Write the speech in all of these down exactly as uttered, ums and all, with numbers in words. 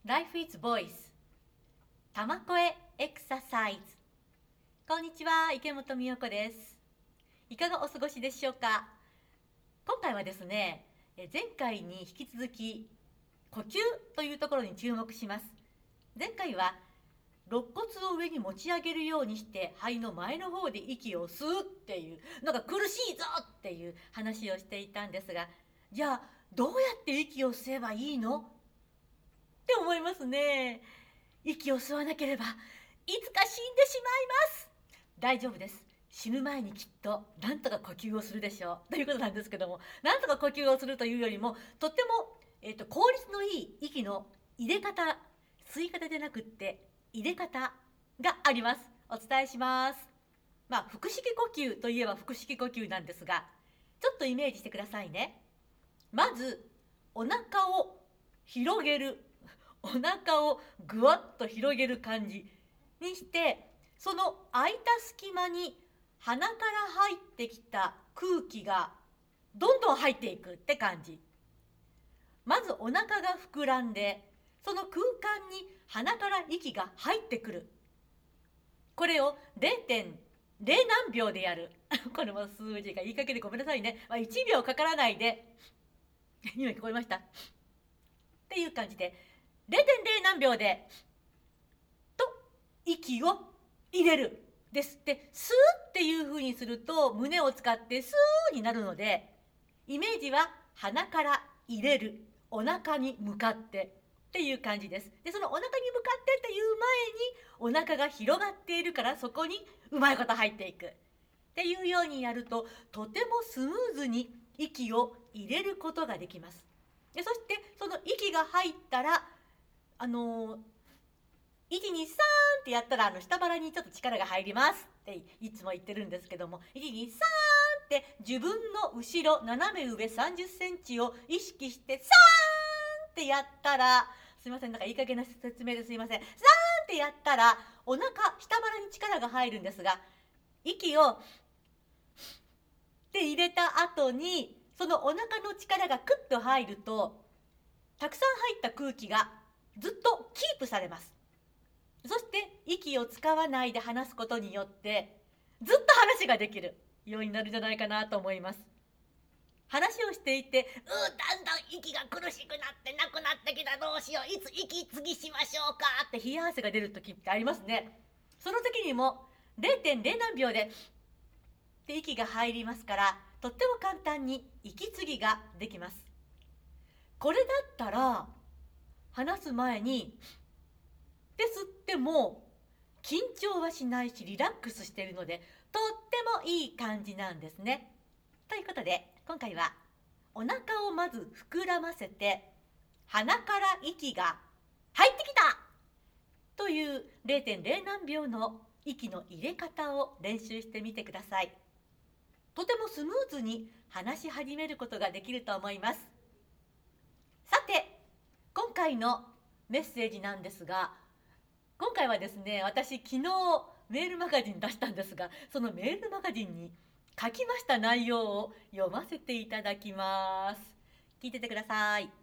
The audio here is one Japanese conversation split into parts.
Life is Voice 玉声エクササイズ。こんにちは、池本美代子です。いかがお過ごしでしょうか。今回はですね、前回に引き続き呼吸というところに注目します。前回は肋骨を上に持ち上げるようにして肺の前の方で息を吸うっていうのが苦しいぞっていう話をしていたんですが、じゃあどうやって息を吸えばいいのって思いますね。息を吸わなければいつか死んでしまいます。大丈夫です。死ぬ前にきっとなんとか呼吸をするでしょうということなんですけども、なんとか呼吸をするというよりもとっても、えーと、効率のいい息の入れ方、吸い方でなくって入れ方があります。お伝えします。まあ腹式呼吸といえば腹式呼吸なんですが、ちょっとイメージしてくださいね。まずお腹を広げる、お腹をぐわっと広げる感じにして、その空いた隙間に鼻から入ってきた空気がどんどん入っていくって感じ。まずお腹が膨らんで、その空間に鼻から息が入ってくる。これを れいてんれい 何秒でやる。これも数字が言いかけでごめんなさいね。まあ、いちびょうかからないで今聞こえましたっていう感じで れいてんれい 何秒でと息を入れるです。で、スーっていう風にすると胸を使ってスーになるので、イメージは鼻から入れる、お腹に向かってっていう感じです。で、そのお腹に向かってっていう前にお腹が広がっているから、そこにうまいこと入っていくっていうようにやると、とてもスムーズに息を入れることができます。で、そしてその息が入ったら、あのー、いちにさんってやったらあの下腹にちょっと力が入りますっていつも言ってるんですけども、いちにさんって自分の後ろ斜め上さんじゅっセンチを意識してさんってやったら、すいません、なんかいい加減な説明ですいません。さんってやったらお腹下腹に力が入るんですが、息をって入れた後にそのお腹の力がクッと入ると、たくさん入った空気がずっとキープされます。そして息を使わないで話すことによってずっと話ができるようになるんじゃないかなと思います。話をしていて、うーだんだん息が苦しくなってなくなってきた、どうしよう、いつ息継ぎしましょうかって冷や汗が出る時ってありますね。その時にも れいてんれい 何秒でって息が入りますから、とっても簡単に息継ぎができます。これだったら話す前にで吸っても緊張はしないし、リラックスしているのでとってもいい感じなんですね。ということで今回はお腹をまず膨らませて鼻から息が入ってきたという れいてんれい 何秒の息の入れ方を練習してみてください。とてもスムーズに話し始めることができると思います。さて、今回のメッセージなんですが、今回はですね、私昨日メールマガジン出したんですが、そのメールマガジンに書きました内容を読ませていただきます。聞いててください。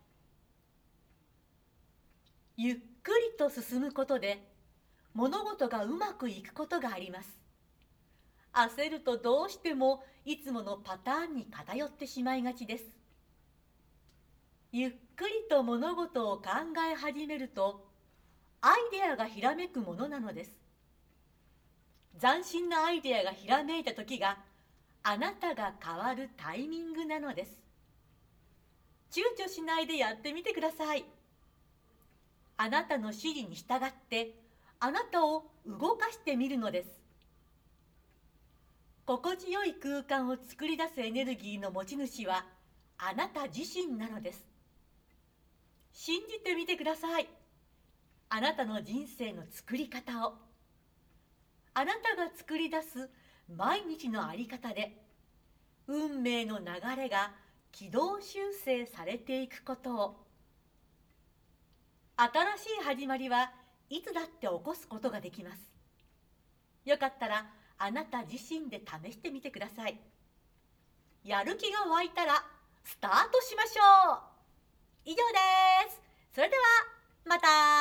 ゆっくりと進むことで物事がうまくいくことがあります。焦るとどうしてもいつものパターンに偏ってしまいがちです。ゆっくりと物事を考え始めるとアイデアがひらめくものなのです。斬新なアイデアがひらめいた時があなたが変わるタイミングなのです。躊躇しないでやってみてください。あなたの指示に従ってあなたを動かしてみるのです。心地よい空間を作り出すエネルギーの持ち主はあなた自身なのです。信じてみてください。あなたの人生の作り方を。あなたが作り出す毎日の在り方で運命の流れが軌道修正されていくことを。新しい始まりはいつだって起こすことができます。よかったらあなた自身で試してみてください。やる気が湧いたらスタートしましょう。以上です。それではまた。